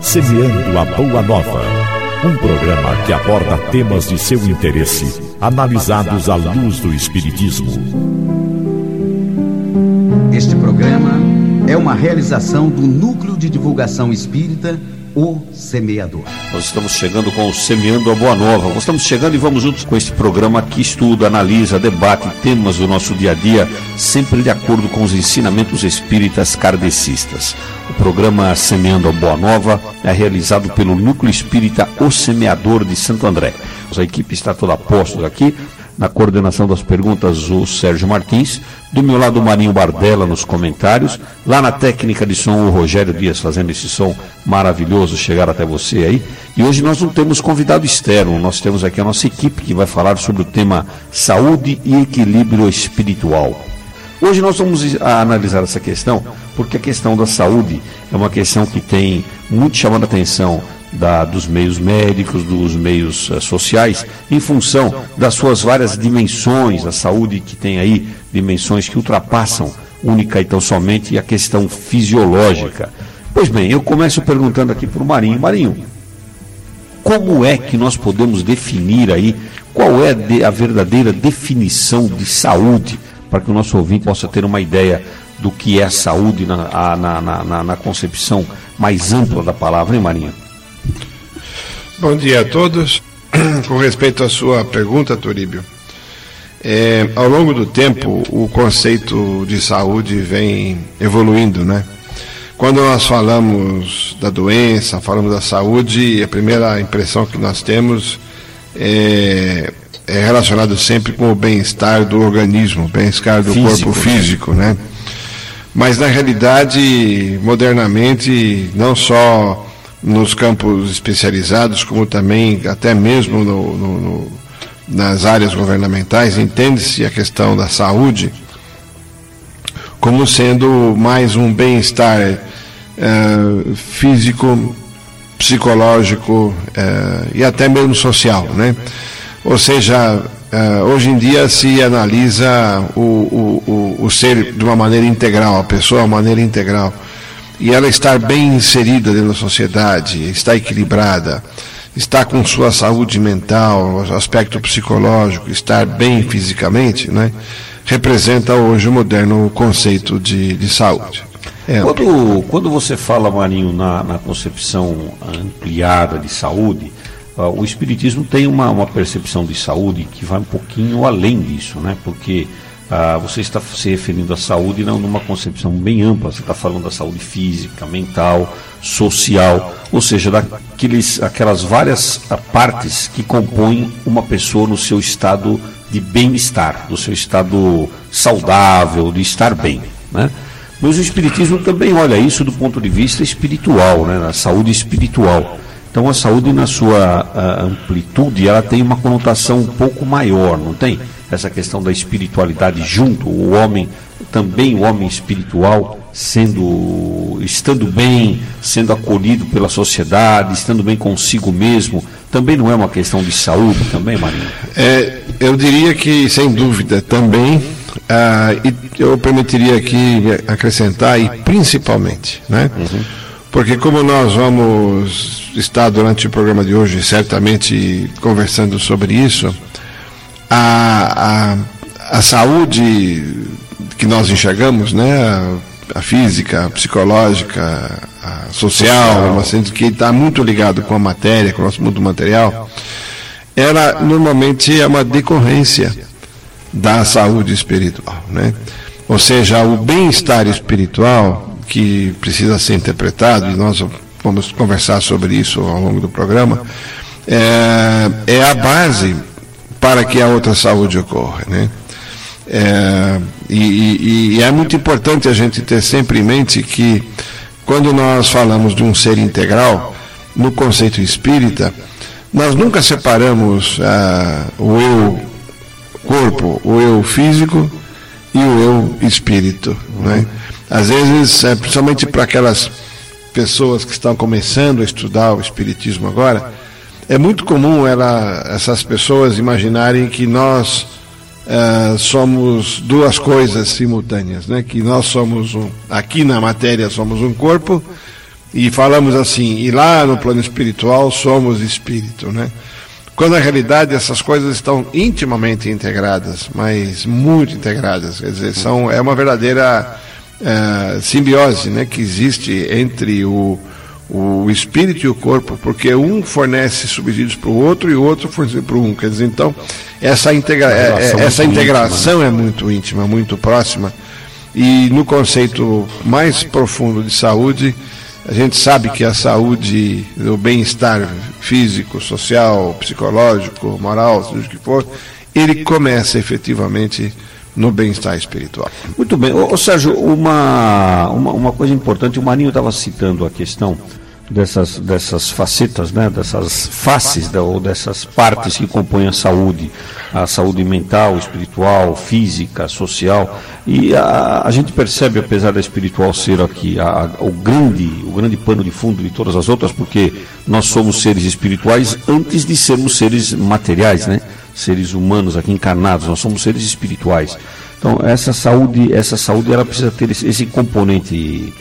Semeando a Boa Nova, um programa que aborda temas de seu interesse, analisados à luz do Espiritismo. Este programa é uma realização do Núcleo de Divulgação Espírita, O Semeador. Nós estamos chegando com o Semeando a Boa Nova. Nós estamos chegando e vamos juntos com este programa que estuda, analisa, debate temas do nosso dia a dia, sempre de acordo com os ensinamentos espíritas kardecistas. O programa Semeando a Boa Nova é realizado pelo Núcleo Espírita O Semeador de Santo André. A equipe está toda a postos aqui. Na coordenação das perguntas, o Sérgio Martins. Do meu lado, o Marinho Bardella nos comentários. Lá na técnica de som, o Rogério Dias fazendo esse som maravilhoso chegar até você aí. E hoje nós não temos convidado externo, nós temos aqui a nossa equipe que vai falar sobre o tema Saúde e Equilíbrio Espiritual. Hoje nós vamos analisar essa questão, porque a questão da saúde é uma questão que tem muito chamado a atenção dos meios médicos, dos meios sociais, em função das suas várias dimensões. A saúde que tem aí dimensões que ultrapassam única e tão somente a questão fisiológica. Pois bem, eu começo perguntando aqui para o Marinho. Marinho, como é que nós podemos definir aí, qual é a verdadeira definição de saúde, para que o nosso ouvinte possa ter uma ideia do que é a saúde na concepção mais ampla da palavra, hein, Marinho? Bom dia a todos. Com respeito à sua pergunta, Turíbio, ao longo do tempo o conceito de saúde vem evoluindo, né? Quando nós falamos da doença, falamos da saúde, a primeira impressão que nós temos é relacionado sempre com o bem-estar do organismo, o bem-estar do corpo físico, né? Mas na realidade, modernamente, não só nos campos especializados, como também até mesmo nas áreas governamentais, entende-se a questão da saúde como sendo mais um bem-estar físico, psicológico e até mesmo social, né? Ou seja, hoje em dia se analisa o ser de uma maneira integral, a pessoa de uma maneira integral, e ela estar bem inserida dentro da sociedade, está equilibrada, está com sua saúde mental, aspecto psicológico, estar bem fisicamente, né, representa hoje o moderno conceito de saúde. Quando você fala, Marinho, na concepção ampliada de saúde, o Espiritismo tem uma percepção de saúde que vai um pouquinho além disso, né? Porque você está se referindo à saúde não numa concepção bem ampla, você está falando da saúde física, mental, social, ou seja, aquelas várias partes que compõem uma pessoa no seu estado de bem-estar, do seu estado saudável, de estar bem, né? Mas o Espiritismo também olha isso do ponto de vista espiritual, né? Na saúde espiritual. Então a saúde na sua amplitude, ela tem uma conotação um pouco maior, não tem? Essa questão da espiritualidade junto, o homem espiritual estando bem, sendo acolhido pela sociedade, estando bem consigo mesmo, também não é uma questão de saúde também, Marinho? Eu diria que, sem dúvida, também, e eu permitiria aqui acrescentar, e principalmente, né? Uhum. Porque como nós vamos estar durante o programa de hoje certamente conversando sobre isso, a saúde que nós enxergamos, né, a física, a psicológica, a social, que está muito ligado com a matéria, com o nosso mundo material, ela normalmente é uma decorrência da saúde espiritual, né? Ou seja, o bem-estar espiritual que precisa ser interpretado, e nós vamos conversar sobre isso ao longo do programa, é a base para que a outra saúde ocorra, né? E é muito importante a gente ter sempre em mente que, quando nós falamos de um ser integral, no conceito espírita, nós nunca separamos o eu corpo, o eu físico e o eu espírito, né? Às vezes, principalmente para aquelas pessoas que estão começando a estudar o Espiritismo agora, é muito comum essas pessoas imaginarem que nós somos duas coisas simultâneas, né? Que nós somos aqui na matéria somos um corpo e falamos assim, e lá no plano espiritual somos espírito, né? Quando na realidade essas coisas estão intimamente integradas, mas muito integradas, quer dizer, é uma verdadeira simbiose, né, que existe entre o espírito e o corpo, porque um fornece subsídios para o outro e o outro fornece para um, quer dizer, então essa integração é muito íntima, muito próxima, e no conceito mais profundo de saúde, a gente sabe que a saúde, o bem-estar físico, social, psicológico, moral, seja o que for, ele começa efetivamente no bem-estar espiritual. Muito bem. Ô Sérgio, uma coisa importante, o Marinho estava citando a questão dessas facetas, né, dessas faces, ou dessas partes que compõem a saúde mental, espiritual, física, social, e a gente percebe, apesar da espiritual ser aqui o grande pano de fundo de todas as outras, porque nós somos seres espirituais antes de sermos seres materiais, né, seres humanos aqui encarnados, nós somos seres espirituais. Então essa saúde ela precisa ter esse componente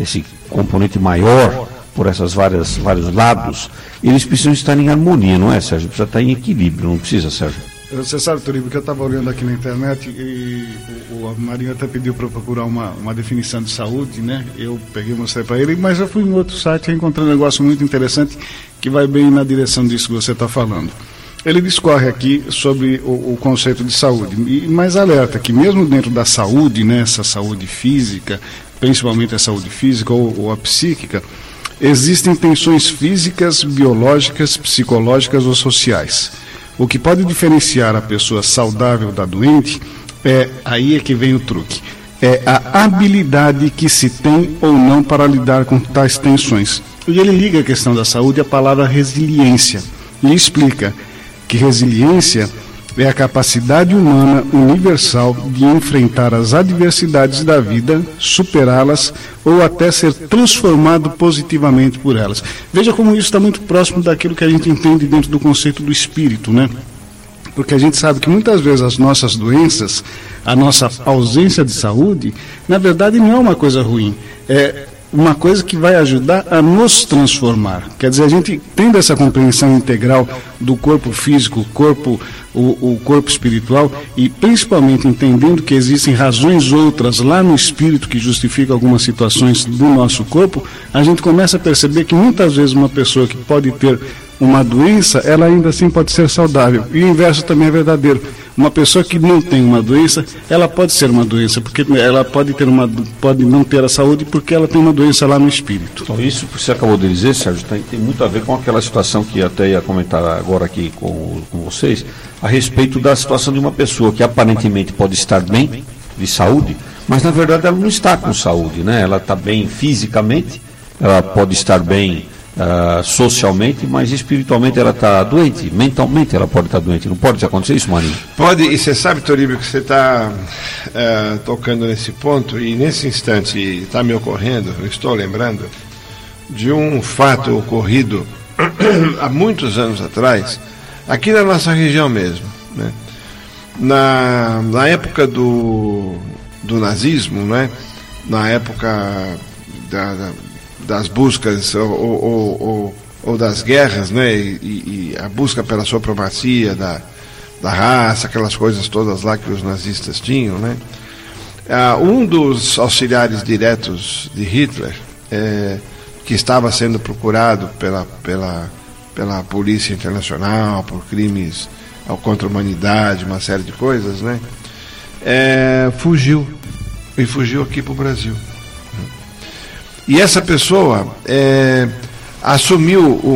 maior, por esses vários lados, eles precisam estar em harmonia, não é, Sérgio? Precisa estar em equilíbrio, não precisa, Sérgio? Você sabe, Toribio, que eu estava olhando aqui na internet e o Marinho até pediu para eu procurar uma definição de saúde, né? Eu peguei e mostrei para ele, mas eu fui em outro site e encontrei um negócio muito interessante que vai bem na direção disso que você está falando. Ele discorre aqui sobre o conceito de saúde, mas alerta que mesmo dentro da saúde, né, essa saúde física, principalmente a saúde física ou a psíquica, existem tensões físicas, biológicas, psicológicas ou sociais. O que pode diferenciar a pessoa saudável da doente aí é que vem o truque. É a habilidade que se tem ou não para lidar com tais tensões. E ele liga a questão da saúde à palavra resiliência. E explica que resiliência é a capacidade humana universal de enfrentar as adversidades da vida, superá-las ou até ser transformado positivamente por elas. Veja como isso está muito próximo daquilo que a gente entende dentro do conceito do espírito, né? Porque a gente sabe que muitas vezes as nossas doenças, a nossa ausência de saúde, na verdade não é uma coisa ruim, é uma coisa que vai ajudar a nos transformar. Quer dizer, a gente tendo essa compreensão integral do corpo físico, o corpo espiritual, e principalmente entendendo que existem razões outras lá no espírito que justificam algumas situações do nosso corpo, a gente começa a perceber que muitas vezes uma pessoa que pode ter uma doença, ela ainda assim pode ser saudável. E o inverso também é verdadeiro. Uma pessoa que não tem uma doença, ela pode ser uma doença, porque ela pode não ter a saúde porque ela tem uma doença lá no espírito. Então isso que você acabou de dizer, Sérgio, tem muito a ver com aquela situação que até ia comentar agora aqui com vocês, a respeito da situação de uma pessoa que aparentemente pode estar bem, de saúde, mas na verdade ela não está com saúde, né? Ela está bem fisicamente, ela pode estar bem socialmente, mas espiritualmente ela está doente, mentalmente ela pode estar doente. Não pode acontecer isso, Marinho? Pode, e você sabe, Toribio, que você está tocando nesse ponto, e nesse instante está me ocorrendo, eu estou lembrando de um fato ocorrido há muitos anos atrás, aqui na nossa região mesmo, né? Na época do nazismo, né? Na época das buscas ou das guerras, né? E a busca pela supremacia da raça, aquelas coisas todas lá que os nazistas tinham, né? Um dos auxiliares diretos de Hitler, que estava sendo procurado pela polícia internacional por crimes contra a humanidade, uma série de coisas, né? Fugiu aqui para o Brasil. E essa pessoa assumiu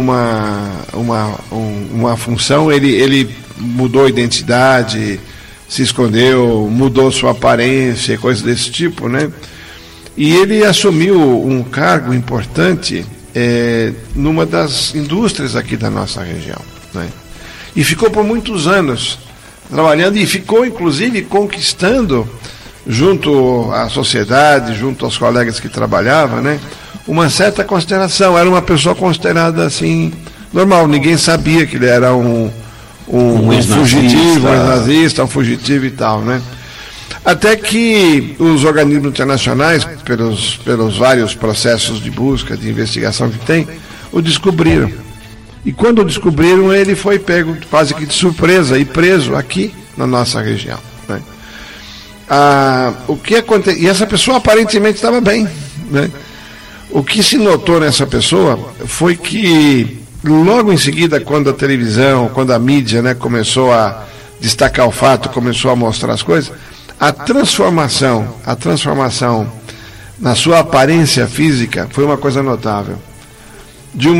uma função, ele mudou a identidade, se escondeu, mudou sua aparência, coisas desse tipo, né? E ele assumiu um cargo importante numa das indústrias aqui da nossa região, né? E ficou por muitos anos trabalhando e ficou inclusive conquistando junto à sociedade, junto aos colegas que trabalhavam, né, uma certa consideração. Era uma pessoa considerada assim, normal, ninguém sabia que ele era um fugitivo, um nazista, um fugitivo e tal, né. Até que os organismos internacionais, pelos vários processos de busca, de investigação que tem, o descobriram. E quando o descobriram, ele foi pego quase que de surpresa e preso aqui na nossa região, né? O que aconteceu? E essa pessoa aparentemente estava bem, né? O que se notou nessa pessoa foi que logo em seguida, quando a televisão, quando a mídia, né, começou a destacar o fato, começou a mostrar as coisas, a transformação na sua aparência física foi uma coisa notável. De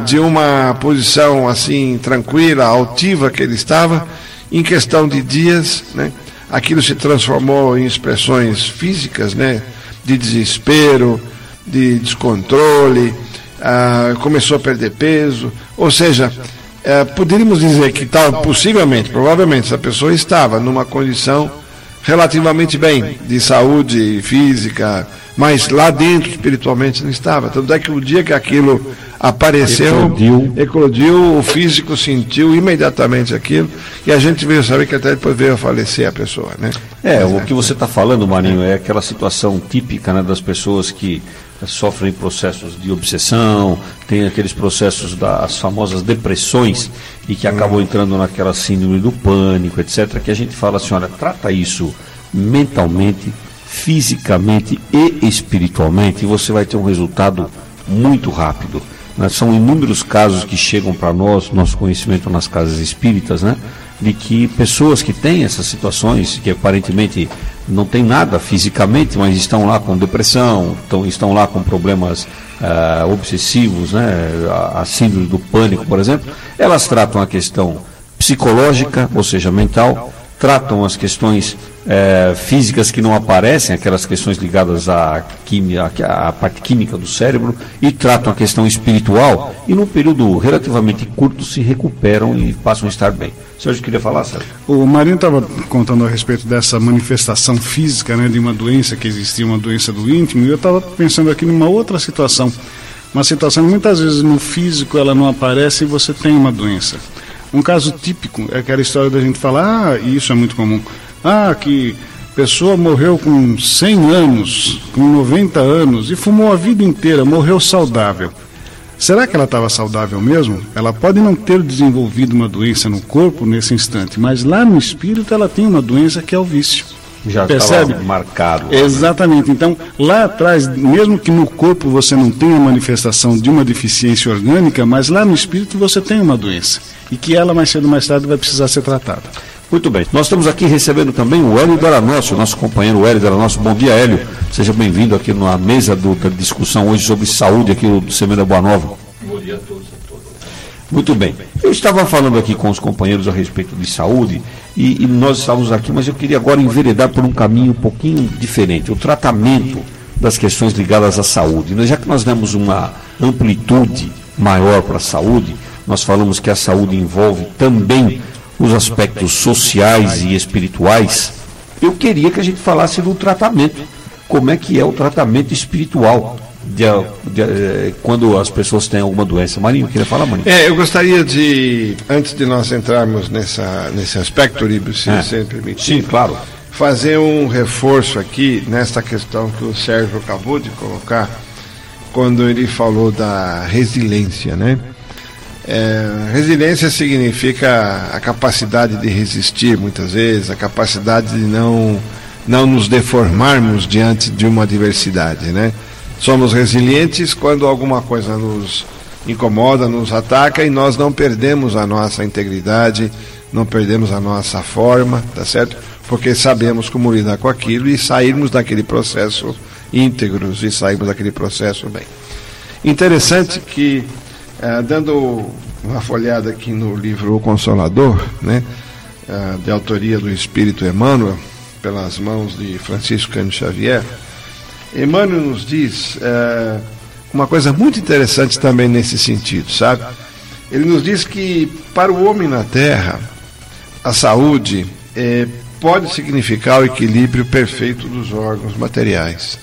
uma posição assim tranquila, altiva que ele estava, em questão de dias, né, aquilo se transformou em expressões físicas, né, de desespero, de descontrole, começou a perder peso, ou seja, poderíamos dizer que possivelmente, provavelmente, essa pessoa estava numa condição relativamente bem, de saúde física, mas lá dentro, espiritualmente, não estava. Tanto é que o dia que aquilo apareceu, eclodiu, o físico sentiu imediatamente aquilo, e a gente veio saber que até depois veio a falecer a pessoa, né? O que você está falando, Marinho, é aquela situação típica, né, das pessoas que sofrem processos de obsessão, tem aqueles processos das famosas depressões e que acabam entrando naquela síndrome do pânico, etc., que a gente fala assim, olha, trata isso mentalmente, fisicamente e espiritualmente, e você vai ter um resultado muito rápido. São inúmeros casos que chegam para nós, nosso conhecimento nas casas espíritas, né, de que pessoas que têm essas situações, que aparentemente não tem nada fisicamente, mas estão lá com depressão, estão lá com problemas obsessivos, né, a síndrome do pânico, por exemplo, elas tratam a questão psicológica, ou seja, mental, tratam as questões físicas que não aparecem, aquelas questões ligadas à parte química do cérebro, e tratam a questão espiritual, e num período relativamente curto se recuperam e passam a estar bem. O senhor queria falar, Sérgio? O Marinho estava contando a respeito dessa manifestação física, né, de uma doença que existia, uma doença do íntimo, e eu estava pensando aqui numa outra situação. Uma situação que muitas vezes no físico ela não aparece e você tem uma doença. Um caso típico é aquela história da gente falar, e isso é muito comum, que pessoa morreu com 100 anos, com 90 anos, e fumou a vida inteira, morreu saudável. Será que ela estava saudável mesmo? Ela pode não ter desenvolvido uma doença no corpo nesse instante, mas lá no espírito ela tem uma doença que é o vício. Já percebe? Estava marcado. Exatamente. Então, lá atrás, mesmo que no corpo você não tenha manifestação de uma deficiência orgânica, mas lá no espírito você tem uma doença. E que ela, mais cedo ou mais tarde, vai precisar ser tratada. Muito bem. Nós estamos aqui recebendo também o Hélio Delanosso, nosso companheiro Hélio Delanosso. Bom dia, Hélio. Seja bem-vindo aqui na mesa da discussão hoje sobre saúde aqui do Semeando a Boa Nova. Bom dia a todos. Muito bem. Eu estava falando aqui com os companheiros a respeito de saúde e nós estávamos aqui, mas eu queria agora enveredar por um caminho um pouquinho diferente, o tratamento das questões ligadas à saúde. Já que nós demos uma amplitude maior para a saúde, nós falamos que a saúde envolve também os aspectos sociais e espirituais. Eu queria que a gente falasse do tratamento. Como é que é o tratamento espiritual quando as pessoas têm alguma doença? Marinho, queria falar, Marinho? Eu gostaria de, antes de nós entrarmos nesse aspecto, Líbio, se você me permitir. Sim, claro. Fazer um reforço aqui nesta questão que o Sérgio acabou de colocar, quando ele falou da resiliência, né? Resiliência significa a capacidade de resistir muitas vezes, a capacidade de não nos deformarmos diante de uma adversidade, né? Somos resilientes quando alguma coisa nos incomoda, nos ataca, e nós não perdemos a nossa integridade, não perdemos a nossa forma, tá certo? Porque sabemos como lidar com aquilo e sairmos daquele processo íntegros e sairmos daquele processo bem. Interessante que, dando uma folhada aqui no livro O Consolador, né, de autoria do Espírito Emmanuel, pelas mãos de Francisco Cândido Xavier, Emmanuel nos diz uma coisa muito interessante também nesse sentido, sabe? Ele nos diz que para o homem na Terra, a saúde pode significar o equilíbrio perfeito dos órgãos materiais.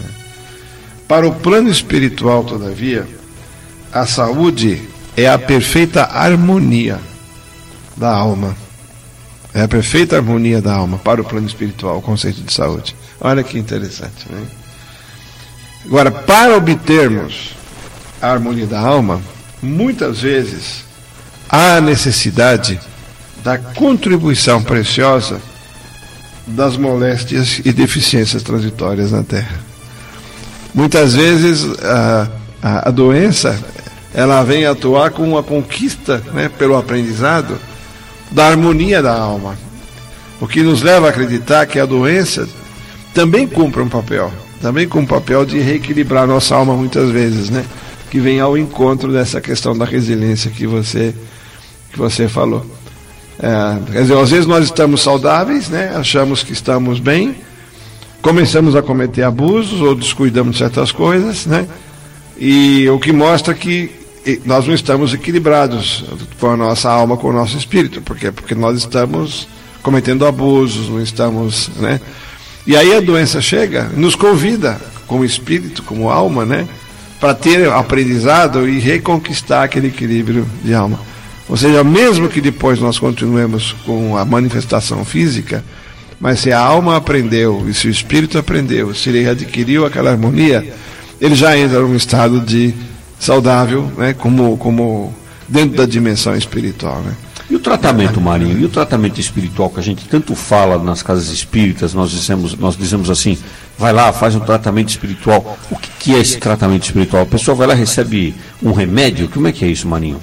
Para o plano espiritual, todavia, a saúde é a perfeita harmonia da alma. É a perfeita harmonia da alma para o plano espiritual, o conceito de saúde. Olha que interessante, né? Agora, para obtermos a harmonia da alma, muitas vezes há a necessidade da contribuição preciosa das moléstias e deficiências transitórias na Terra. Muitas vezes a doença, ela vem atuar com uma conquista, né, pelo aprendizado da harmonia da alma, o que nos leva a acreditar que a doença também cumpre um papel de reequilibrar nossa alma muitas vezes, né, que vem ao encontro dessa questão da resiliência que você falou. Quer dizer, às vezes nós estamos saudáveis, né, achamos que estamos bem, começamos a cometer abusos ou descuidamos de certas coisas, né, e o que mostra que nós não estamos equilibrados com a nossa alma, com o nosso espírito. Por quê? Porque nós estamos cometendo abusos, não estamos, né? E aí a doença chega, nos convida, como espírito, como alma, né, para ter aprendizado e reconquistar aquele equilíbrio de alma. Ou seja, mesmo que depois nós continuemos com a manifestação física, mas se a alma aprendeu e se o espírito aprendeu, se ele adquiriu aquela harmonia, ele já entra num estado de saudável, né, como dentro da dimensão espiritual, né? E o tratamento, Marinho, e o tratamento espiritual que a gente tanto fala nas casas espíritas, nós dizemos assim, vai lá, faz um tratamento espiritual. O que é esse tratamento espiritual? A pessoa vai lá e recebe um remédio? Como é que é isso, Marinho?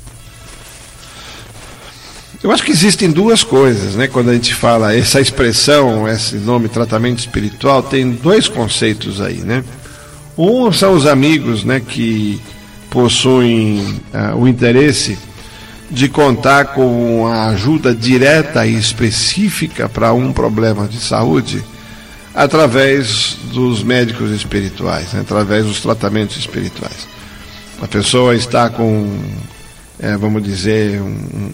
Eu acho que existem duas coisas, né? Quando a gente fala essa expressão, esse nome tratamento espiritual, tem dois conceitos aí, né? Um são os amigos, né, que possuem o interesse de contar com a ajuda direta e específica para um problema de saúde através dos médicos espirituais, né, através dos tratamentos espirituais. A pessoa está com, vamos dizer,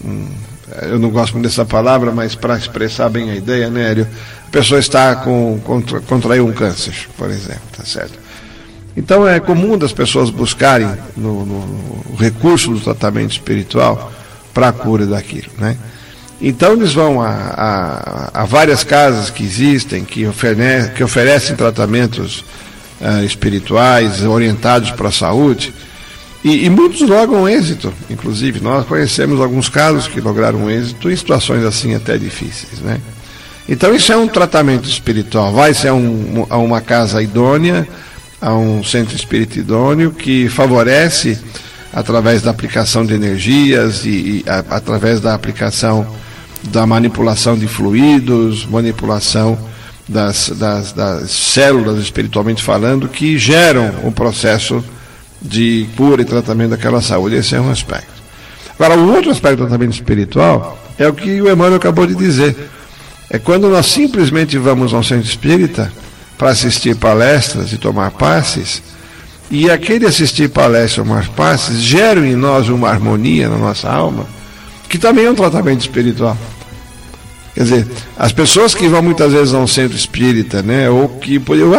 eu não gosto muito dessa palavra, mas para expressar bem a ideia, né, Hélio? A pessoa está contraiu um câncer, por exemplo, tá certo? Então é comum das pessoas buscarem no recurso do tratamento espiritual para a cura daquilo, né? Então eles vão a várias casas que existem, que oferecem tratamentos espirituais orientados para a saúde, e muitos logram êxito. Inclusive nós conhecemos alguns casos que lograram êxito em situações assim até difíceis, né? Então isso é um tratamento espiritual. Vai-se a uma casa idônea, a um centro espírita idôneo que favorece através da aplicação de energias e através da aplicação da manipulação de fluidos, manipulação das células espiritualmente falando, que geram o processo de cura e tratamento daquela saúde. Esse é um aspecto. Agora, o outro aspecto do tratamento espiritual é o que o Emmanuel acabou de dizer. É quando nós simplesmente vamos a um centro espírita para assistir palestras e tomar passes, e aquele assistir palestras e tomar passes geram em nós uma harmonia na nossa alma, que também é um tratamento espiritual. Quer dizer, as pessoas que vão muitas vezes a um centro espírita, né, ou que eu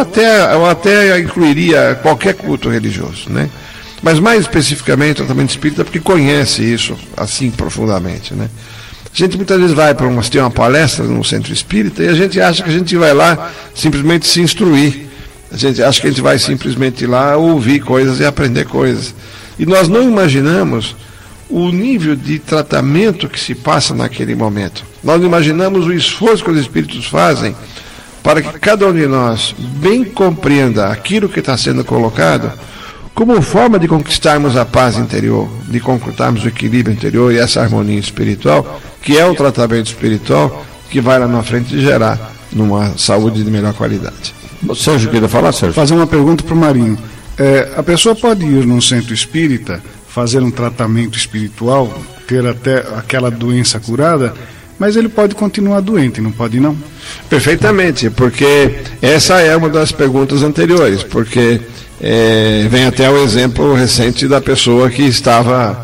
até incluiria qualquer culto religioso, né, mas mais especificamente o tratamento espírita, porque conhece isso assim profundamente, né. A gente muitas vezes vai para assistir uma palestra no centro espírita e a gente acha que a gente vai lá simplesmente se instruir. A gente acha que a gente vai simplesmente lá ouvir coisas e aprender coisas. E nós não imaginamos o nível de tratamento que se passa naquele momento. Nós não imaginamos o esforço que os espíritos fazem para que cada um de nós bem compreenda aquilo que está sendo colocado como forma de conquistarmos a paz interior, de conquistarmos o equilíbrio interior e essa harmonia espiritual, que é o tratamento espiritual que vai lá na frente gerar numa saúde de melhor qualidade. Sérgio, queria falar, Sérgio? Fazer uma pergunta para o Marinho. A pessoa pode ir num centro espírita, fazer um tratamento espiritual, ter até aquela doença curada, mas ele pode continuar doente, não pode não? Perfeitamente, porque essa é uma das perguntas anteriores, porque vem até o exemplo recente da pessoa que estava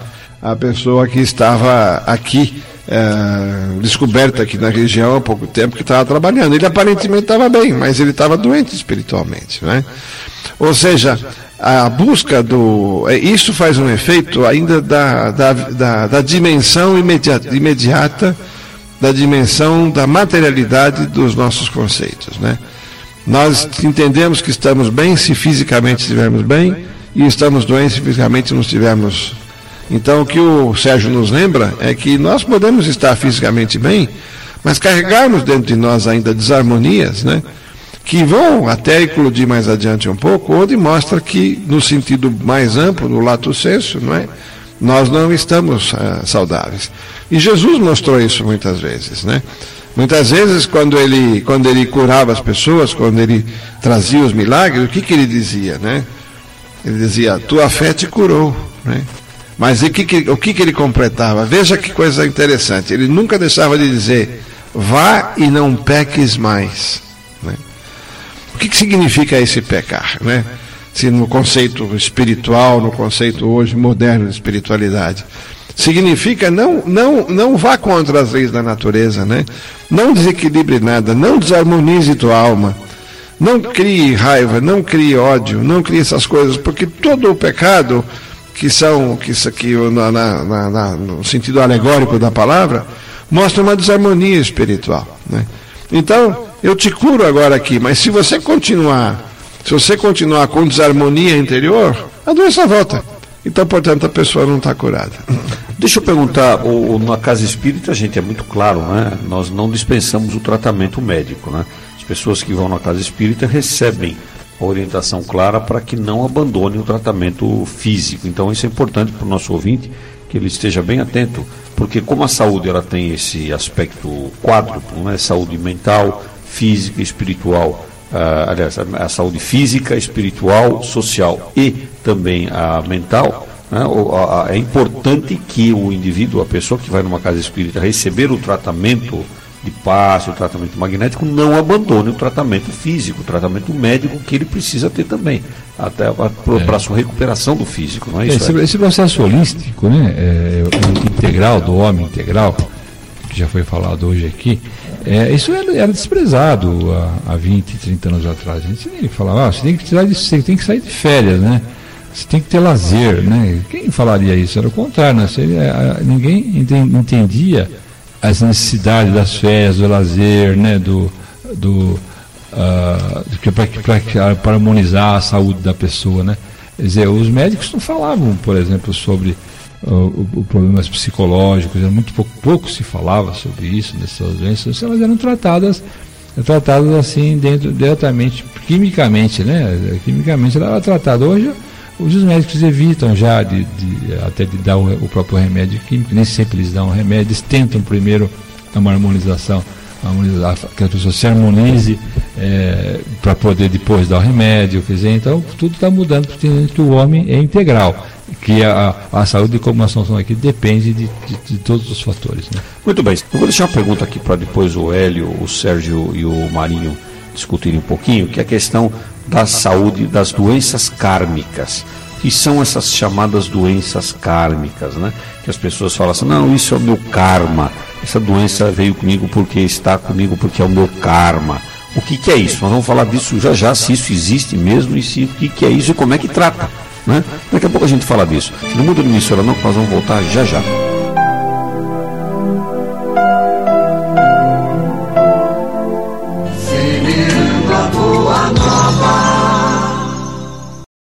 aqui, descoberta aqui na região há pouco tempo, que estava trabalhando. Ele aparentemente estava bem, mas ele estava doente espiritualmente, né? Ou seja, a busca isso faz um efeito ainda da dimensão imediata da dimensão da materialidade dos nossos conceitos, né? Nós entendemos que estamos bem se fisicamente estivermos bem, e estamos doentes se fisicamente não estivermos. Então, o que o Sérgio nos lembra é que nós podemos estar fisicamente bem, mas carregarmos dentro de nós ainda desarmonias, né, que vão até eclodir mais adiante um pouco, onde mostra que, no sentido mais amplo, no lato sensu, não é, nós não estamos saudáveis. E Jesus mostrou isso muitas vezes, né? Muitas vezes, quando ele curava as pessoas, quando ele trazia os milagres, o que ele dizia, né? Ele dizia, tua fé te curou, né? Mas o que ele completava? Veja que coisa interessante, ele nunca deixava de dizer, vá e não peques mais, né? O que significa esse pecar, né? Se no conceito espiritual, no conceito hoje moderno de espiritualidade, significa não vá contra as leis da natureza, né? Não desequilibre nada, não desarmonize tua alma, não crie raiva, não crie ódio, não crie essas coisas, porque todo o pecado no sentido alegórico da palavra, mostra uma desarmonia espiritual, né? Então, eu te curo agora aqui, mas se você continuar com desarmonia interior, a doença volta. Então, portanto, a pessoa não está curada. Deixa eu perguntar, na casa espírita, gente, é muito claro, né? Nós não dispensamos o tratamento médico, né? As pessoas que vão na casa espírita recebem a orientação clara para que não abandonem o tratamento físico. Então, isso é importante para o nosso ouvinte, que ele esteja bem atento, porque como a saúde ela tem esse aspecto quádruplo, né? Saúde mental, física e espiritual, aliás, a saúde física, espiritual, social e também a mental, né? É importante que o indivíduo, a pessoa que vai numa casa espírita receber o tratamento de passe, o tratamento magnético, não abandone o tratamento físico, o tratamento médico que ele precisa ter também, até para a sua recuperação do físico, não é isso? Esse processo holístico, né, integral, do homem integral, que já foi falado hoje aqui, isso era desprezado há 20, 30 anos atrás. A gente nem falava, você tem que sair de férias, né? Você tem que ter lazer, né? Quem falaria isso? Era o contrário, né? Ninguém entendia as necessidades das férias, do lazer, né? Para harmonizar a saúde da pessoa, né? Quer dizer, os médicos não falavam, por exemplo, sobre problemas psicológicos, muito pouco se falava sobre isso, nessas doenças, elas eram tratadas assim, diretamente, quimicamente, né? Quimicamente ela era tratada. Hoje os médicos evitam já até de dar o próprio remédio químico, nem sempre eles dão o remédio, eles tentam primeiro uma harmonização, que a pessoa se harmonize para poder depois dar o remédio, quer dizer, então tudo está mudando, porque que o homem é integral, que a saúde, como nós estamos aqui, depende de todos os fatores, né? Muito bem, eu vou deixar uma pergunta aqui para depois o Hélio, o Sérgio e o Marinho discutirem um pouquinho, que é a questão da saúde, das doenças kármicas. Que são essas chamadas doenças kármicas, né? Que as pessoas falam assim, não, isso é o meu karma, essa doença veio comigo porque está comigo porque é o meu karma. O que é isso? Nós vamos falar disso já, se isso existe mesmo, e o que é isso e como é que trata, né? Daqui a pouco a gente fala disso. Não muda de emissora não, que nós vamos voltar já.